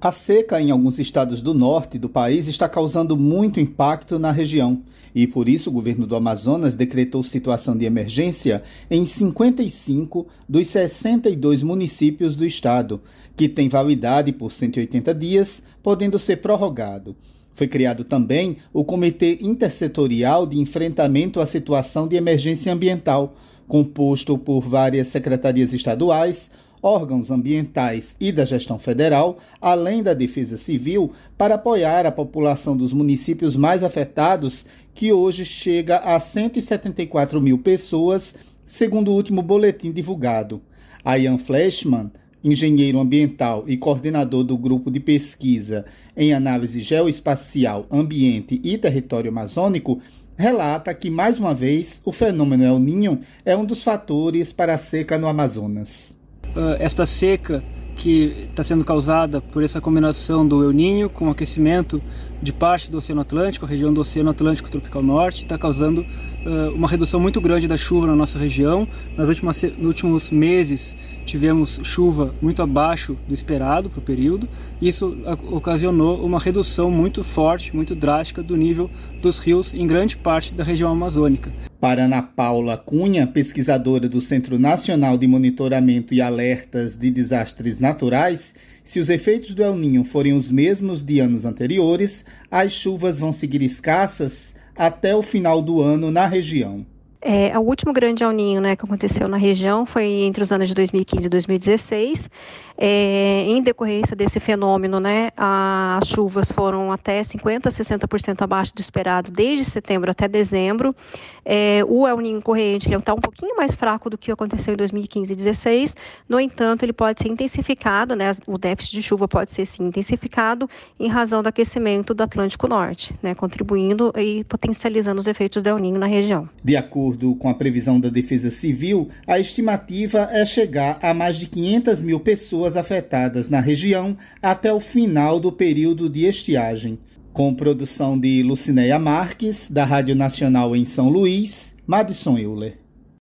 A seca em alguns estados do norte do país está causando muito impacto na região e, por isso, o governo do Amazonas decretou situação de emergência em 55 dos 62 municípios do estado, que tem validade por 180 dias, podendo ser prorrogado. Foi criado também o Comitê Intersetorial de Enfrentamento à Situação de Emergência Ambiental, composto por várias secretarias estaduais, órgãos ambientais e da gestão federal, além da Defesa Civil, para apoiar a população dos municípios mais afetados, que hoje chega a 174 mil pessoas, segundo o último boletim divulgado. Ian Fleshman, engenheiro ambiental e coordenador do grupo de pesquisa em análise geoespacial, ambiente e território amazônico, relata que, mais uma vez, o fenômeno El Niño é um dos fatores para a seca no Amazonas. Esta seca que está sendo causada por essa combinação do El Niño com o aquecimento de parte do Oceano Atlântico, a região do Oceano Atlântico Tropical Norte, está causando uma redução muito grande da chuva na nossa região. Nos últimos meses tivemos chuva muito abaixo do esperado para o período. Isso ocasionou uma redução muito forte, muito drástica do nível dos rios em grande parte da região amazônica. Para Ana Paula Cunha, pesquisadora do Centro Nacional de Monitoramento e Alertas de Desastres Naturais, se os efeitos do El Niño forem os mesmos de anos anteriores, as chuvas vão seguir escassas até o final do ano na região. O último grande El Niño, que aconteceu na região foi entre os anos de 2015 e 2016. Em decorrência desse fenômeno, as chuvas foram até 50% a 60% abaixo do esperado desde setembro até dezembro. O El Niño corrente está um pouquinho mais fraco do que aconteceu em 2015 e 2016. No entanto, ele pode ser intensificado, o déficit de chuva pode ser sim intensificado em razão do aquecimento do Atlântico Norte, contribuindo e potencializando os efeitos do El Niño na região. De acordo com a previsão da Defesa Civil, a estimativa é chegar a mais de 500 mil pessoas afetadas na região até o final do período de estiagem. Com produção de Lucinéia Marques, da Rádio Nacional em São Luís, Madison Euler.